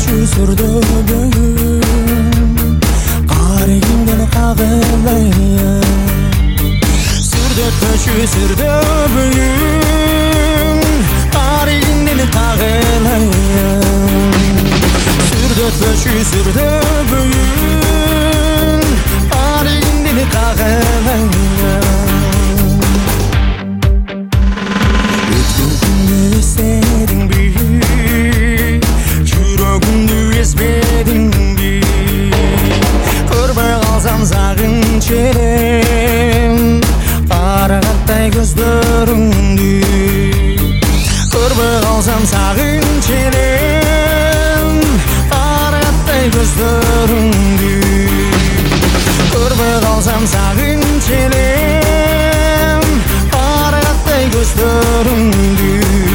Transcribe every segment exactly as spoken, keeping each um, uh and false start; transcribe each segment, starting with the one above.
sürdü bugün Qarigimden qağılayım Sürdü köşü sürdü bugün Qarigimden qağılayım Sürdü köşü sürdü bugün Qarigimden qağılayım Ötkün istedin bir Жүрөгүмдү ezbedin bir Көрбөй калсам сагынчерем Карагаттай көздөрүңдү Көрбөй калсам сагынчерем Карагаттай көздөрүңдү Көрбөй калсам сагынчерем Карагаттай көздөрүңдү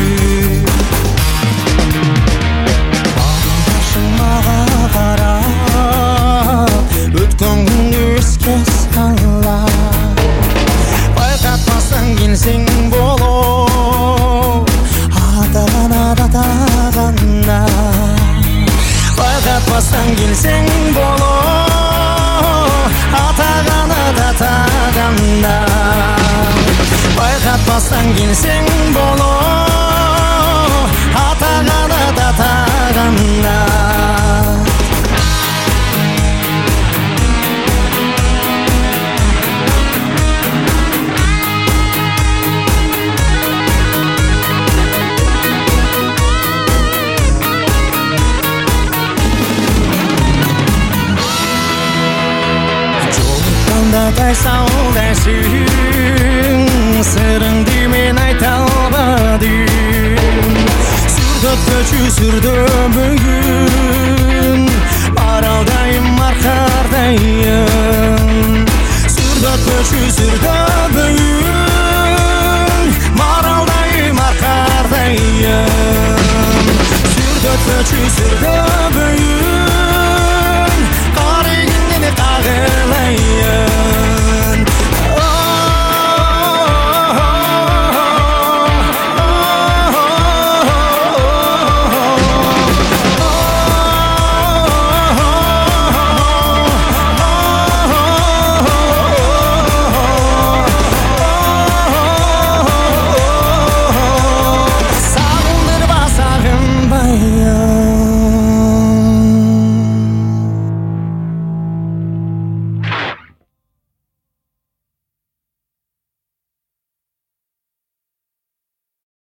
Өткөн күндү эске сала Байкатпастан келсең болот Атаган атаганда Байкатпастан келсең болот Атаган атаганда Байкатпастан келсең болот Атаган атаганда Тайсал дәрсің Сырыңды мен айта албадым Сүрді көчі сүрді бүгін Аралдайым арқардайым Сүрді көчі сүрді бүгін Аралдайым арқардайым Сүрді көчі сүрді бүгін